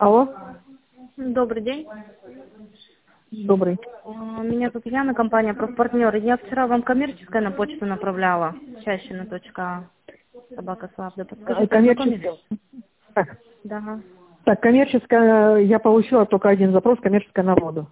Алло, Добрый день. добрый. Меня зовут Яна, компания «Профпартнер». Я вчера вам коммерческое на почту направляла. Чащина.а. Собака.Славда. Подскажите, ознакомились? Коммерческое. Так, Да. коммерческое, я получила только один запрос, коммерческое на воду.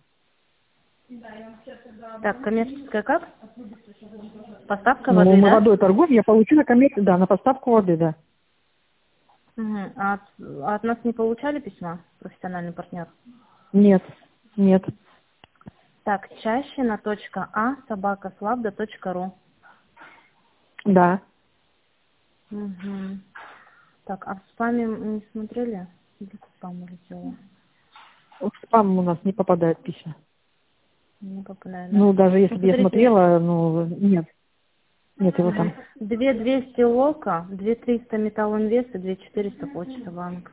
Так, коммерческое как? Поставка Ну, воды, на да? водой торговля я получила да, на поставку воды, да. Угу. А от нас не получали письма, профессиональный партнер? Нет, нет. Так, Чащина.а, собака.Славда.ру. Да. Угу. Так, а в спаме не смотрели? Или в спам улетело? В спам у нас не попадают письма. Не попадаю, да? Ну, даже Ну, если бы я смотрите, смотрела, ну, нет. Нет его там. 2200 Лока, 2300 Металл Инвест и 2400 Почта Банк.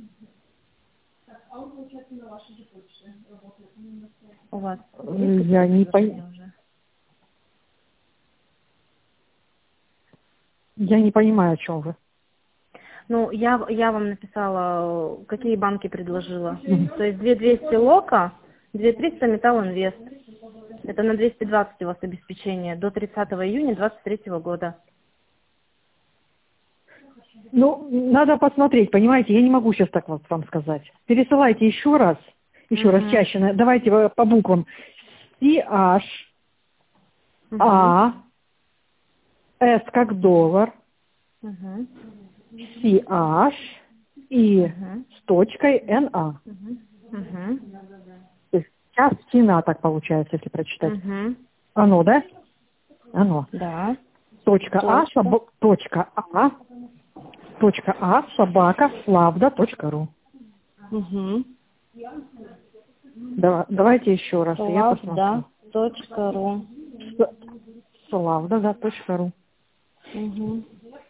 У вас есть Я какие-то не, предложения уже? я не понимаю, о чем вы. Ну, я вам написала, какие банки предложила. Мгм. То есть 2200 Лока, 2300 Металл Инвест. Это на 220 у вас обеспечение до 30 июня 2023 года. Ну, надо посмотреть, понимаете, я не могу сейчас так вот вам сказать. Пересылайте еще раз Угу. чаще. Давайте по буквам. CH, Угу. A, S как доллар, Угу. CH и Угу. с точкой NA. Угу. Угу. То есть час цена так получается, если прочитать. Угу. Оно, да? Оно. Да. Точка. Точка А, собака, славда.ру. Угу. Давайте еще раз, и я посмотрю. Славда.ру. Славда, да, .ру. Угу.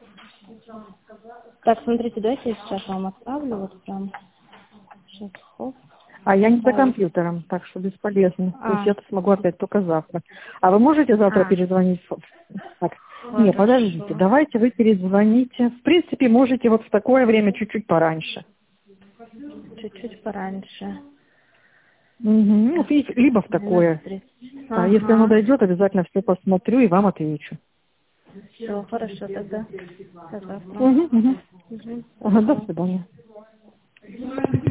Так, смотрите, давайте я сейчас вам отправлю, вот прям. Сейчас, хоп, А я не за отправить. компьютером, так что бесполезно. То есть я смогу опять только завтра. А вы можете завтра А, перезвонить? Так. Не, подождите, хорошо. давайте вы перезвоните. В принципе, можете вот в такое время чуть-чуть пораньше. Чуть-чуть пораньше. Мгм. Ну, Так, либо в такое. 12:30. А если оно Ага. дойдет, обязательно все посмотрю и вам отвечу. Все, хорошо тогда. До завтра. Угу, угу. Угу. Ага, до Хорошо. свидания.